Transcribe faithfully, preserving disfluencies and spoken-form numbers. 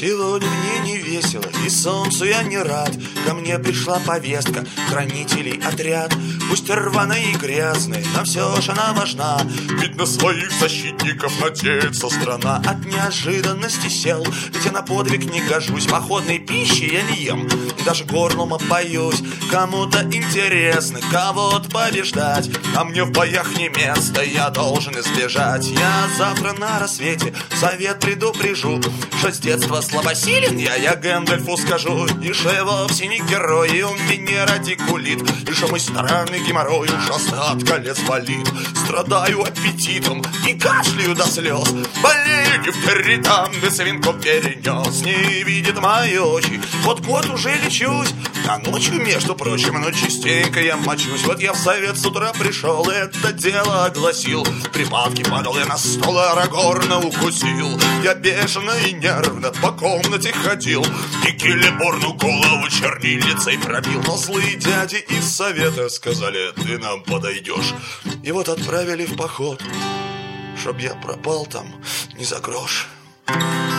Сегодня мне не весело, и солнцу я не рад. Ко мне пришла повестка, хранителей отряд. Пусть рваная и грязная, но все же она важна. Ведь на своих защитников надеется страна. От неожиданности сел, ведь я на подвиг не гожусь. Походной пищи я не ем, и даже горлом опоюсь. Кому-то интересно кого-то побеждать, а мне в боях не место, я должен избежать. Я завтра на рассвете совет предупрежу, что с детства слабосилен я, я Гэндальфу скажу. И что я вовсе не герой, и у меня радикулит, и что мой странный геморрой ужасно от колец болит. Страдаю аппетитом и кашляю до слез, болею дифтеритом, без свинку перенес. Не видит мои очи, вот год уже лечусь, а ночью, между прочим, ну частенько я мочусь. Вот я в совет с утра пришел, это дело огласил. Припадки падал я на стол, Арагорна укусил. Я бешено и нервно по комнате ходил, и Келеборну голову чернильницей пробил. Но злые дяди из совета сказали: ты нам подойдешь. И вот отправили в поход, чтоб я пропал там не за грош.